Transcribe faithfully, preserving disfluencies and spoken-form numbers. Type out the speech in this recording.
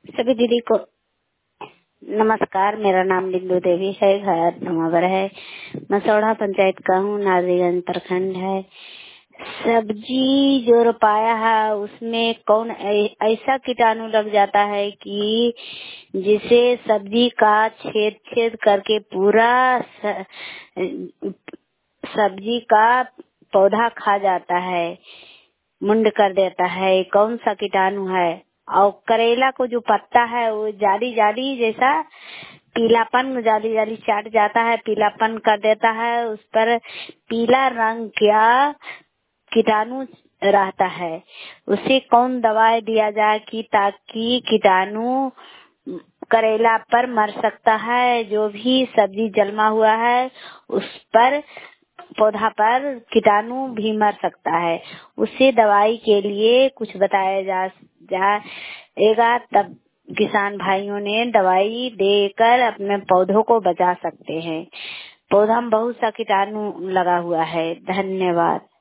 सभी दीदी को नमस्कार। मेरा नाम बिंदु देवी है, घर धुमावर है, मसौढ़ा पंचायत का हूँ, नाजीगंज प्रखंड है। सब्जी जो रोपाया है उसमें कौन ऐ- ऐसा कीटाणु लग जाता है कि जिसे सब्जी का छेद छेद करके पूरा स- सब्जी का पौधा खा जाता है, मुंड कर देता है। कौन सा कीटाणु है? और करेला को जो पत्ता है वो जाली जाली जैसा पीलापन, जाली जाली चाट जाता है, पीलापन कर देता है, उस पर पीला रंग का कीटाणु रहता है। उसे कौन दवाई दिया जाए कि ताकि कीटाणु करेला पर मर सकता है? जो भी सब्जी जलमा हुआ है उस पर पौधा पर कीटाणु भी मर सकता है। उसे दवाई के लिए कुछ बताया जा जाएगा, तब किसान भाइयों ने दवाई देकर अपने पौधों को बचा सकते हैं। पौधा में बहुत सा कीटाणु लगा हुआ है। धन्यवाद।